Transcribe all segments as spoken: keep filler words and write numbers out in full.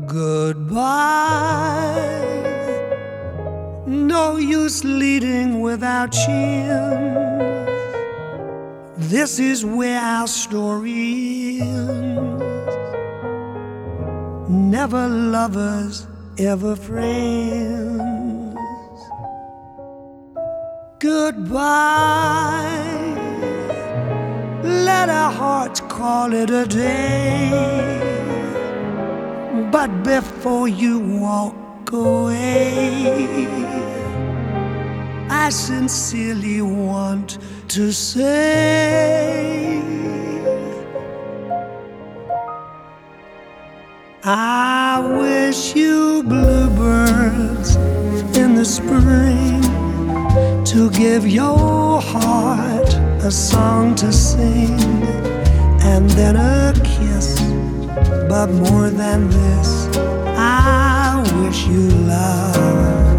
Goodbye, no use leading without chance. This is where our story ends. Never lovers, ever friends. Goodbye, let our hearts call it a day. But before you walk away, I sincerely want to say I wish you bluebirds in the spring to give your heart a song to sing, and then a kiss. But more than this, I wish you love.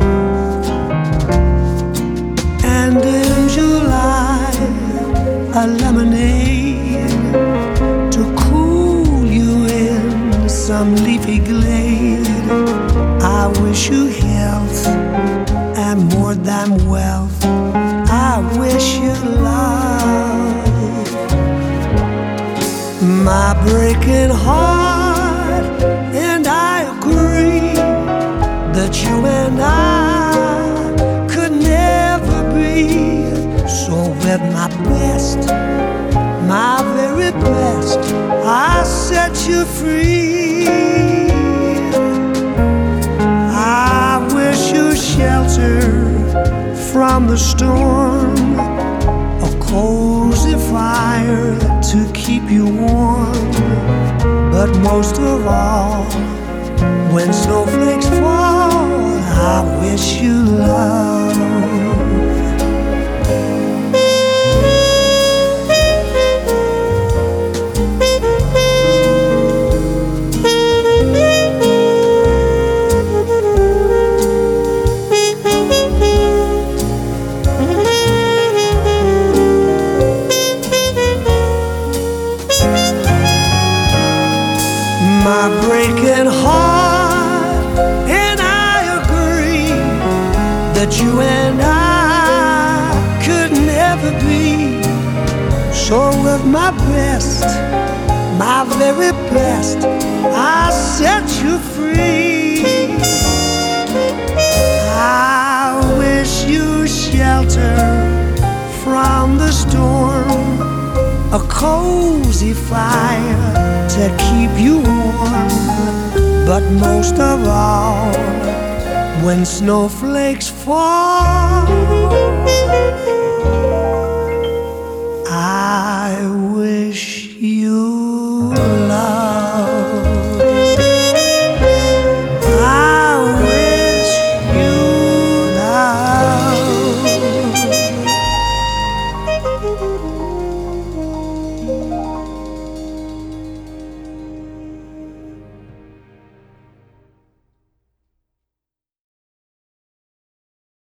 And in July, a lemonade to cool you in some leafy glade. I wish you health and more than wealth. I wish you love. My breaking heart and I agree that you and I could never be. So with my best, my very best, I set you free. I wish you shelter from the storm, a cozy fire to keep you warm. But most of all, when snowflakes fall, I wish you love. My breaking heart and I agree that you and I could never be. So with my best, my very best, I set you free. I wish you shelter from the storm, a cozy fire to keep you warm. But most of all, when snowflakes fall,